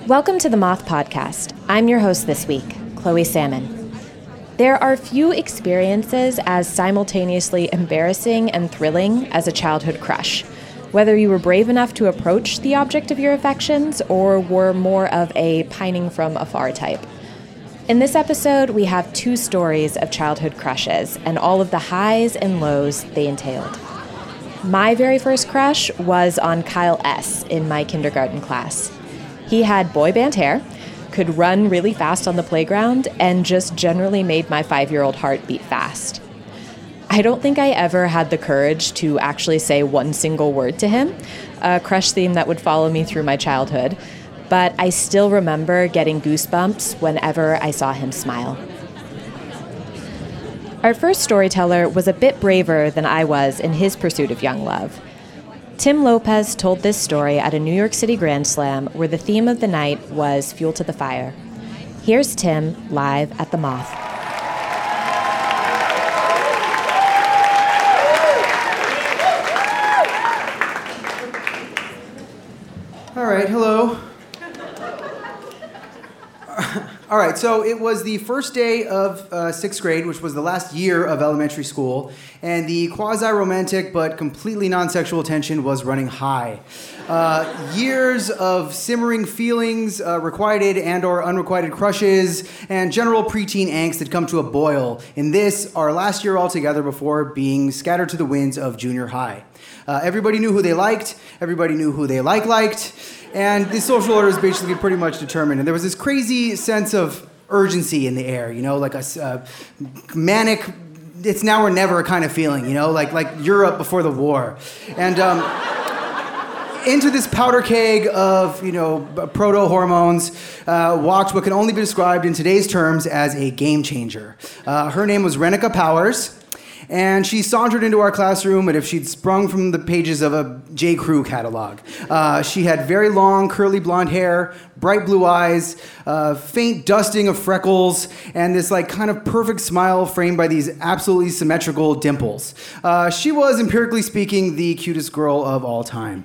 Welcome to the Moth Podcast. I'm your host this week, Chloe Salmon. There are few experiences as simultaneously embarrassing and thrilling as a childhood crush, whether you were brave enough to approach the object of your affections or were more of a pining from afar type. In this episode, we have two stories of childhood crushes and all of the highs and lows they entailed. My very first crush was on Kyle S. in my kindergarten class. He had boy band hair, could run really fast on the playground, and just generally made my 5-year-old heart beat fast. I don't think I ever had the courage to actually say one single word to him, a crush theme that would follow me through my childhood, but I still remember getting goosebumps whenever I saw him smile. Our first storyteller was a bit braver than I was in his pursuit of young love. Tim Lopez told this story at a New York City Grand Slam where the theme of the night was Fuel to the Fire. Here's Tim live at the Moth. All right, hello. All right, so it was the first day of 6th grade, which was the last year of elementary school, and the quasi-romantic but completely non-sexual tension was running high. Years of simmering feelings, requited and or unrequited crushes, and general preteen angst had come to a boil in this, our last year altogether before being scattered to the winds of junior high. Everybody knew who they liked, everybody knew who they liked, and the social order is basically pretty much determined. And there was this crazy sense of urgency in the air, you know, like a manic, it's now or never kind of feeling, you know, like Europe before the war. And into this powder keg of, you know, proto-hormones walked what can only be described in today's terms as a game changer. Her name was Renica Powers. And she sauntered into our classroom as if she'd sprung from the pages of a J. Crew catalog. She had very long, curly blonde hair, bright blue eyes, faint dusting of freckles, and this like kind of perfect smile framed by these absolutely symmetrical dimples. She was, empirically speaking, the cutest girl of all time.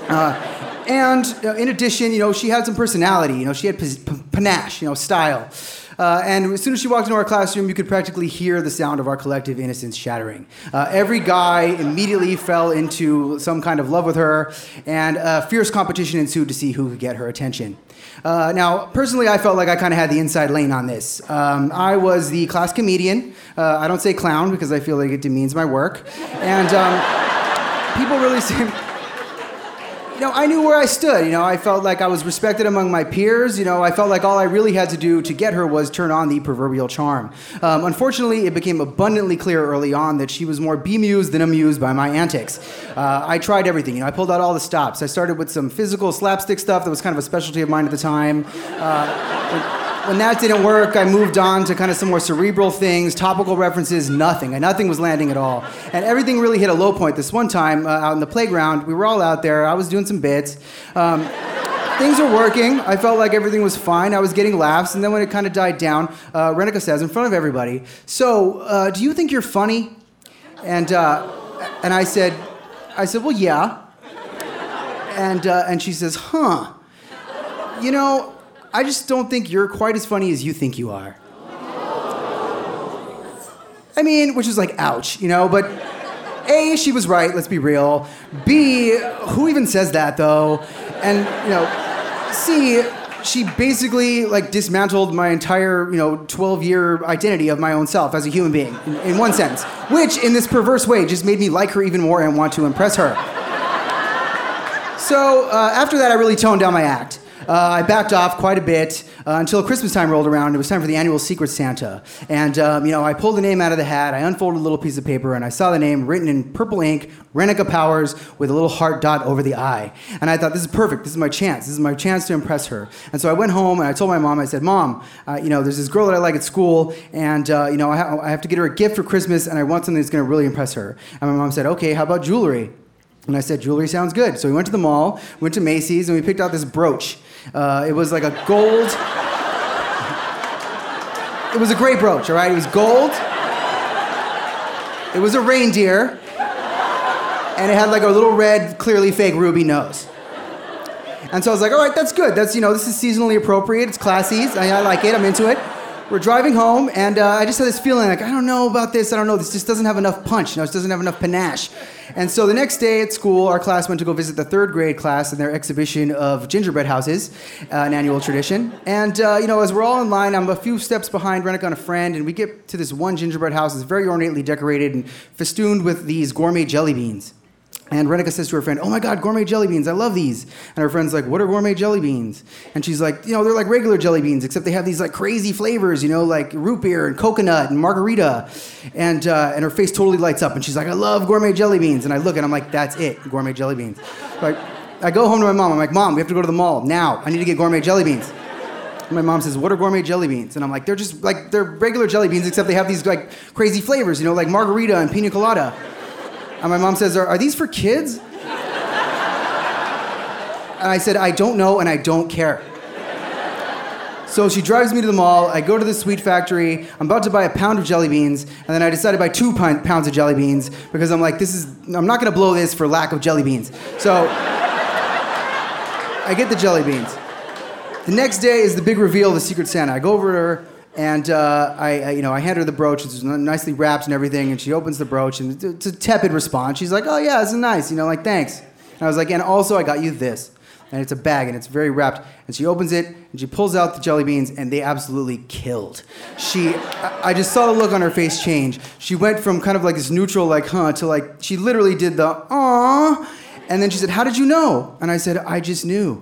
And in addition, you know, she had some personality. You know, she had panache, you know, style. And as soon as she walked into our classroom, you could practically hear the sound of our collective innocence shattering. Every guy immediately fell into some kind of love with her, and a fierce competition ensued to see who could get her attention. Now, personally, I felt like I kind of had the inside lane on this. I was the class comedian. I don't say clown because I feel like it demeans my work. And people really seemed... You know, I knew where I stood. You know, I felt like I was respected among my peers. You know, I felt like all I really had to do to get her was turn on the proverbial charm. Unfortunately, it became abundantly clear early on that she was more bemused than amused by my antics. I tried everything. You know, I pulled out all the stops. I started with some physical slapstick stuff that was kind of a specialty of mine at the time. When that didn't work, I moved on to kind of some more cerebral things, topical references, nothing. And nothing was landing at all. And everything really hit a low point this one time out in the playground. We were all out there. I was doing some bits. Things were working. I felt like everything was fine. I was getting laughs. And then when it kind of died down, Renica says in front of everybody, "So, do you think you're funny?" And I said, "Well, yeah." And she says, "Huh. You know, I just don't think you're quite as funny as you think you are." I mean, which is like, ouch, you know, but A, she was right, let's be real. B, who even says that, though? And, you know, C, she basically, like, dismantled my entire, you know, 12-year identity of my own self as a human being, in one sense, which, in this perverse way, just made me like her even more and want to impress her. So, after that, I really toned down my act. I backed off quite a bit until Christmas time rolled around. It was time for the annual Secret Santa. And, you know, I pulled the name out of the hat, I unfolded a little piece of paper, and I saw the name written in purple ink, Renica Powers, with a little heart dot over the I. And I thought, this is perfect. This is my chance. This is my chance to impress her. And so I went home, and I told my mom, I said, "Mom, you know, there's this girl that I like at school, and, you know, I have to get her a gift for Christmas, and I want something that's going to really impress her." And my mom said, "Okay, how about jewelry?" And I said, "Jewelry sounds good." So we went to the mall, went to Macy's, and we picked out this brooch. It was like a gold... It was a great brooch, all right? It was gold. It was a reindeer. And it had like a little red, clearly fake ruby nose. And so I was like, all right, that's good. This is seasonally appropriate. It's classy. I like it. I'm into it. We're driving home, and I just had this feeling like, I don't know about this. I don't know. This just doesn't have enough punch. It doesn't have enough panache. And so the next day at school, our class went to go visit the third grade class in their exhibition of gingerbread houses, an annual tradition. And, as we're all in line, I'm a few steps behind Renica and a friend, and we get to this one gingerbread house that's very ornately decorated and festooned with these gourmet jelly beans. And Renica says to her friend, oh my God, gourmet jelly beans, I love these. And her friend's like, what are gourmet jelly beans? And she's like, they're like regular jelly beans, except they have these like crazy flavors, like root beer and coconut and margarita. And her face totally lights up. And she's like, I love gourmet jelly beans. And I look and I'm like, that's it, gourmet jelly beans. I go home to my mom. I'm like, Mom, we have to go to the mall now. I need to get gourmet jelly beans. And my mom says, what are gourmet jelly beans? And I'm like, they're regular jelly beans, except they have these like crazy flavors, like margarita and pina colada. And my mom says, are these for kids? And I said, I don't know and I don't care. So she drives me to the mall. I go to the sweet factory. I'm about to buy a pound of jelly beans. And then I decided to buy 2 pounds of jelly beans because I'm like, I'm not going to blow this for lack of jelly beans. So I get the jelly beans. The next day is the big reveal of the Secret Santa. I go over to her. And I hand her the brooch. It's nicely wrapped and everything. And she opens the brooch, and it's a tepid response. She's like, "Oh yeah, this is nice. Thanks." And I was like, "And also, I got you this." And it's a bag, and it's very wrapped. And she opens it, and she pulls out the jelly beans, and they absolutely killed. I just saw the look on her face change. She went from kind of like this neutral, like, huh, to like, she literally did the, aww. And then she said, how did you know? And I said, I just knew.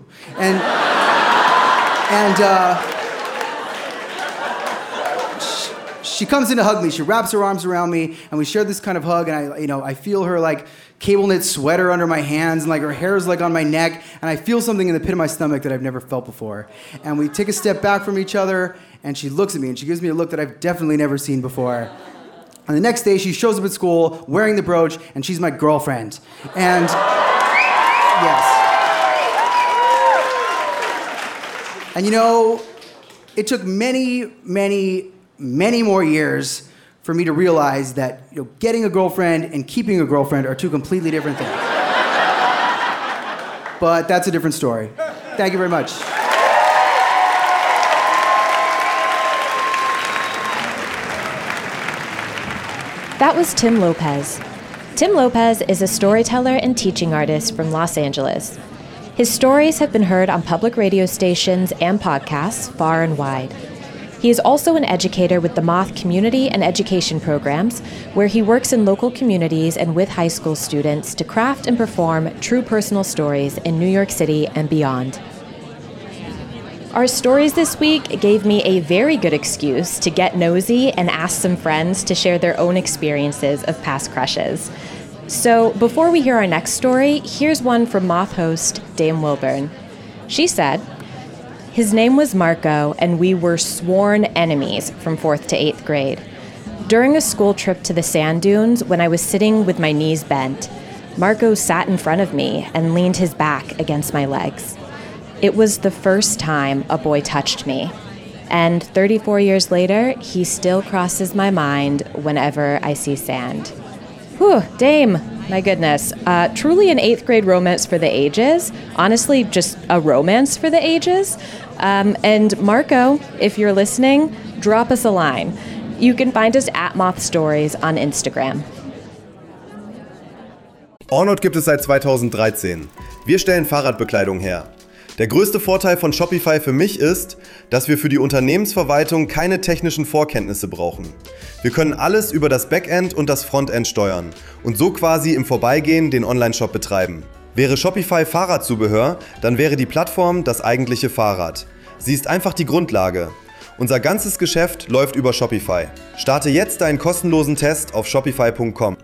She comes in to hug me. She wraps her arms around me, and we share this kind of hug. And I feel her like cable knit sweater under my hands, and like her hair is like on my neck, and I feel something in the pit of my stomach that I've never felt before. And we take a step back from each other, and she looks at me, and she gives me a look that I've definitely never seen before. And the next day, she shows up at school wearing the brooch, and she's my girlfriend. And yes. And it took many, many, many more years for me to realize that getting a girlfriend and keeping a girlfriend are two completely different things. But that's a different story. Thank you very much. That was Tim Lopez. Tim Lopez is a storyteller and teaching artist from Los Angeles. His stories have been heard on public radio stations and podcasts far and wide. He is also an educator with the Moth Community and Education Programs, where he works in local communities and with high school students to craft and perform true personal stories in New York City and beyond. Our stories this week gave me a very good excuse to get nosy and ask some friends to share their own experiences of past crushes. So before we hear our next story, here's one from Moth host Dame Wilburn. She said, his name was Marco, and we were sworn enemies from 4th to 8th grade. During a school trip to the sand dunes, when I was sitting with my knees bent, Marco sat in front of me and leaned his back against my legs. It was the first time a boy touched me. And 34 years later, he still crosses my mind whenever I see sand. Whew, Dame, my goodness. Truly an 8th grade romance for the ages. Honestly, just a romance for the ages. And Marco, if you're listening, drop us a line. You can find us at Moth Stories on Instagram. Ornod gibt es seit 2013. Wir stellen Fahrradbekleidung her. Der größte Vorteil von Shopify für mich ist, dass wir für die Unternehmensverwaltung keine technischen Vorkenntnisse brauchen. Wir können alles über das Backend und das Frontend steuern und so quasi im Vorbeigehen den Online-Shop betreiben. Wäre Shopify Fahrradzubehör, dann wäre die Plattform das eigentliche Fahrrad. Sie ist einfach die Grundlage. Unser ganzes Geschäft läuft über Shopify. Starte jetzt deinen kostenlosen Test auf shopify.com.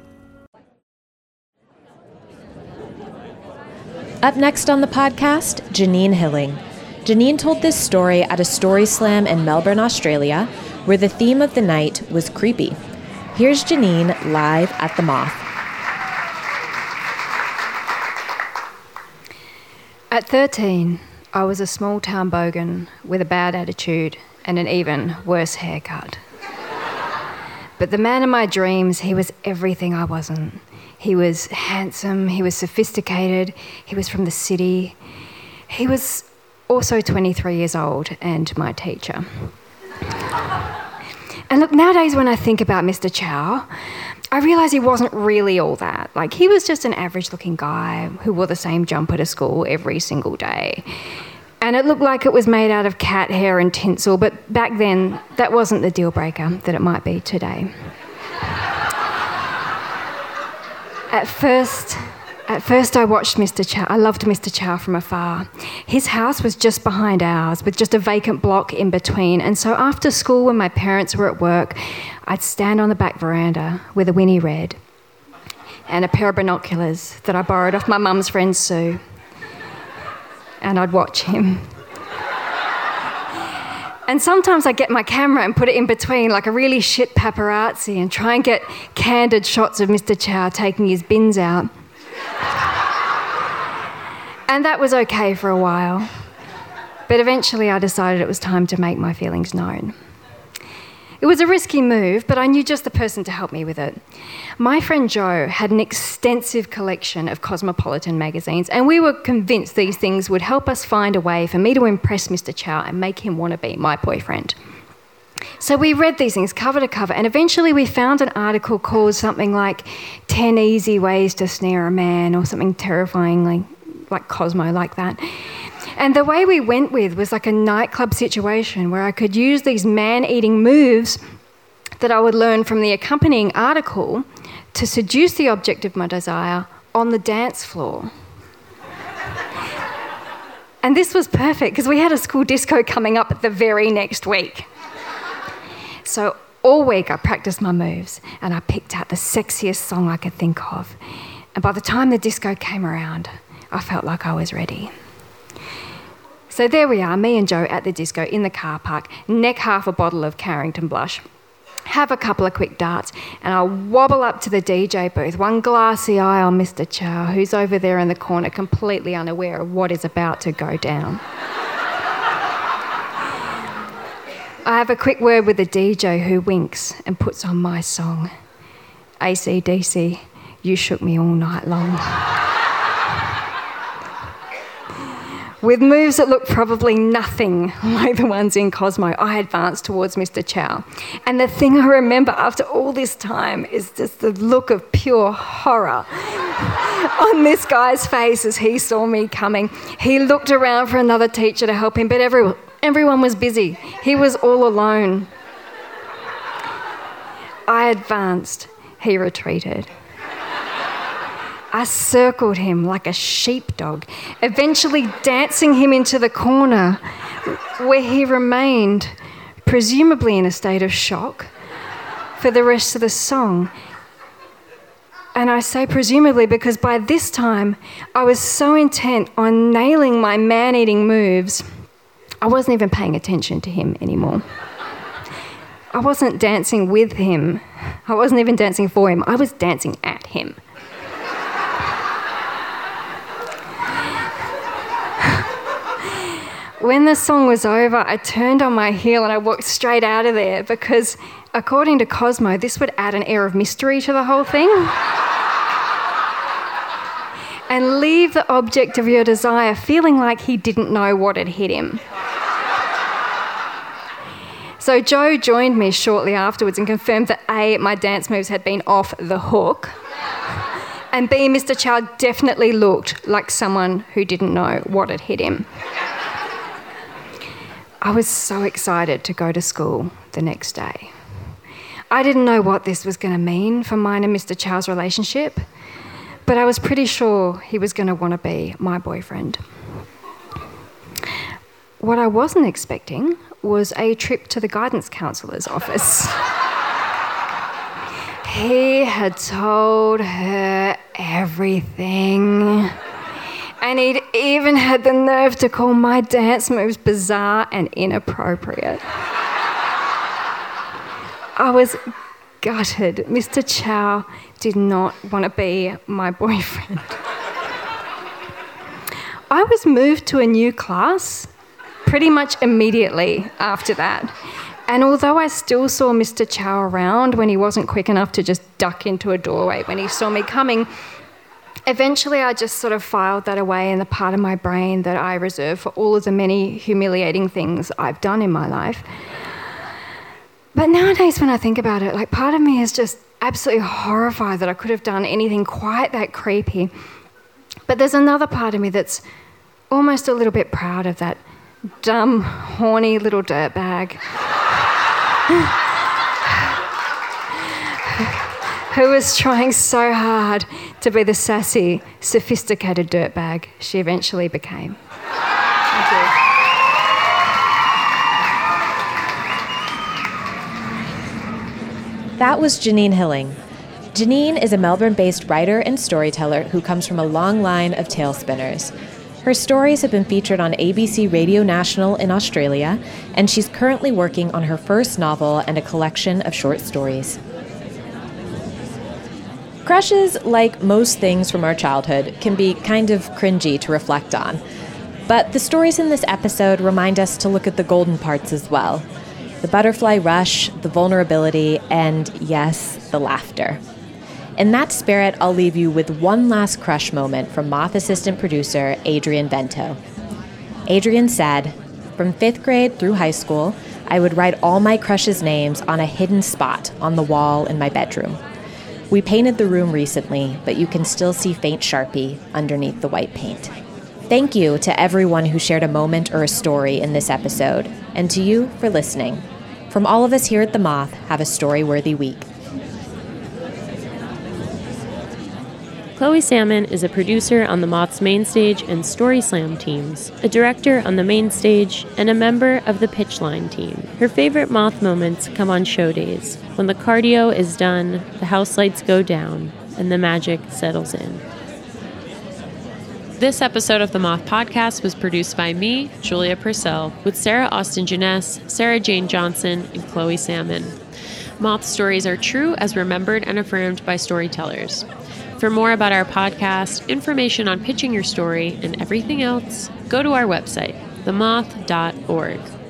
Up next on the podcast, Janine Hilling. Janine told this story at a story slam in Melbourne, Australia, where the theme of the night was creepy. Here's Janine live at the Moth. At 13, I was a small-town bogan with a bad attitude and an even worse haircut. But the man of my dreams, he was everything I wasn't. He was handsome, he was sophisticated, he was from the city. He was also 23 years old and my teacher. And look, nowadays when I think about Mr. Chow, I realise he wasn't really all that. Like, he was just an average-looking guy who wore the same jumper to school every single day. And it looked like it was made out of cat hair and tinsel, but back then, that wasn't the deal breaker that it might be today. At first I watched Mr. Chow. I loved Mr. Chow from afar. His house was just behind ours, with just a vacant block in between. And so after school, when my parents were at work, I'd stand on the back veranda with a Winnie Red and a pair of binoculars that I borrowed off my mum's friend Sue. And I'd watch him. And sometimes I'd get my camera and put it in between like a really shit paparazzi and try and get candid shots of Mr. Chow taking his bins out. And that was okay for a while. But eventually I decided it was time to make my feelings known. It was a risky move, but I knew just the person to help me with it. My friend Joe had an extensive collection of Cosmopolitan magazines, and we were convinced these things would help us find a way for me to impress Mr. Chow and make him want to be my boyfriend. So we read these things cover to cover, and eventually we found an article called something like 10 Easy Ways to Snare a Man, or something terrifyingly like Cosmo like that. And the way we went with was like a nightclub situation where I could use these man-eating moves that I would learn from the accompanying article to seduce the object of my desire on the dance floor. And this was perfect because we had a school disco coming up the very next week. So all week I practiced my moves and I picked out the sexiest song I could think of. And by the time the disco came around, I felt like I was ready. So there we are, me and Joe at the disco in the car park, neck half a bottle of Carrington Blush, have a couple of quick darts, and I'll wobble up to the DJ booth, one glassy eye on Mr. Chow, who's over there in the corner completely unaware of what is about to go down. I have a quick word with the DJ who winks and puts on my song, AC/DC, You Shook Me All Night Long. With moves that look probably nothing like the ones in Cosmo, I advanced towards Mr. Chow. And the thing I remember after all this time is just the look of pure horror on this guy's face as he saw me coming. He looked around for another teacher to help him, but everyone was busy. He was all alone. I advanced. He retreated. I circled him like a sheepdog, eventually dancing him into the corner where he remained, presumably in a state of shock, for the rest of the song. And I say presumably because by this time I was so intent on nailing my man-eating moves, I wasn't even paying attention to him anymore. I wasn't dancing with him. I wasn't even dancing for him. I was dancing at him. When the song was over, I turned on my heel and I walked straight out of there because, according to Cosmo, this would add an air of mystery to the whole thing and leave the object of your desire feeling like he didn't know what had hit him. So Joe joined me shortly afterwards and confirmed that A, my dance moves had been off the hook, and B, Mr. Chow definitely looked like someone who didn't know what had hit him. I was so excited to go to school the next day. I didn't know what this was going to mean for mine and Mr. Chow's relationship, but I was pretty sure he was going to want to be my boyfriend. What I wasn't expecting was a trip to the guidance counsellor's office. He had told her everything. And he'd even had the nerve to call my dance moves bizarre and inappropriate. I was gutted. Mr. Chow did not want to be my boyfriend. I was moved to a new class pretty much immediately after that. And although I still saw Mr. Chow around when he wasn't quick enough to just duck into a doorway when he saw me coming, Eventually, I just sort of filed that away in the part of my brain that I reserve for all of the many humiliating things I've done in my life. But nowadays, when I think about it, like, part of me is just absolutely horrified that I could have done anything quite that creepy. But there's another part of me that's almost a little bit proud of that dumb, horny little dirtbag who was trying so hard to be the sassy, sophisticated dirtbag she eventually became. Thank you. That was Janine Hilling. Janine is a Melbourne-based writer and storyteller who comes from a long line of tale spinners. Her stories have been featured on ABC Radio National in Australia, and she's currently working on her first novel and a collection of short stories. Crushes, like most things from our childhood, can be kind of cringy to reflect on. But the stories in this episode remind us to look at the golden parts as well. The butterfly rush, the vulnerability, and yes, the laughter. In that spirit, I'll leave you with one last crush moment from Moth assistant producer Adrian Vento. Adrian said, "From 5th grade through high school, I would write all my crushes' names on a hidden spot on the wall in my bedroom. We painted the room recently, but you can still see faint Sharpie underneath the white paint." Thank you to everyone who shared a moment or a story in this episode, and to you for listening. From all of us here at The Moth, have a story-worthy week. Chloe Salmon is a producer on The Moth's main stage and Story Slam teams, a director on the main stage, and a member of the Pitchline team. Her favorite Moth moments come on show days, when the cardio is done, the house lights go down, and the magic settles in. This episode of the Moth Podcast was produced by me, Julia Purcell, with Sarah Austin Jeunesse, Sarah Jane Johnson, and Chloe Salmon. Moth stories are true as remembered and affirmed by storytellers. For more about our podcast, information on pitching your story, and everything else, go to our website, themoth.org.